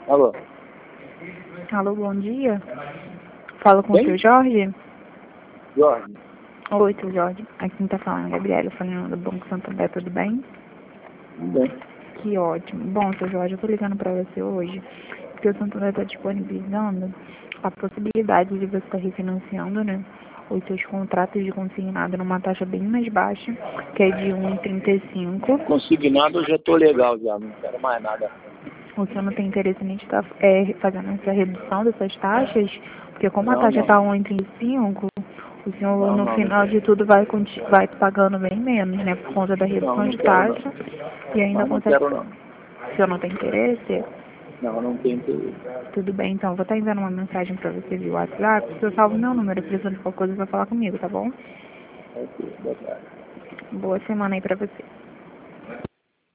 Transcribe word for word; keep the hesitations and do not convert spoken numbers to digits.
Alô? Alô, bom dia. Fala com Quem? o seu Jorge? Jorge. Oi, seu Jorge. Aqui quem tá falando é a Gabriela, falando do Banco Santander, tudo bem? Tudo bem. Que ótimo. Bom, seu Jorge, eu tô ligando pra você hoje, porque o Santander tá disponibilizando a possibilidade de você estar refinanciando, né, os seus contratos de consignado numa taxa bem mais baixa, que é de um vírgula trinta e cinco. Consignado eu já tô legal já, não quero mais nada. O senhor não tem interesse em estar é, fazendo essa redução dessas taxas? Porque como a Não, taxa não. está um vírgula trinta e cinco, o senhor Não, no não, não final quero. de tudo vai, conti- vai pagando bem menos, né? Por conta da Não, redução não de quero não. taxa e ainda Não, não consegue. quero não. O senhor não tem interesse? Não, não tenho interesse. Tudo bem, então eu vou estar enviando uma mensagem para você via WhatsApp. O senhor salva o meu número, precisando de qualquer coisa, vai falar comigo, tá bom? Ok, boa tarde. Boa semana aí para você.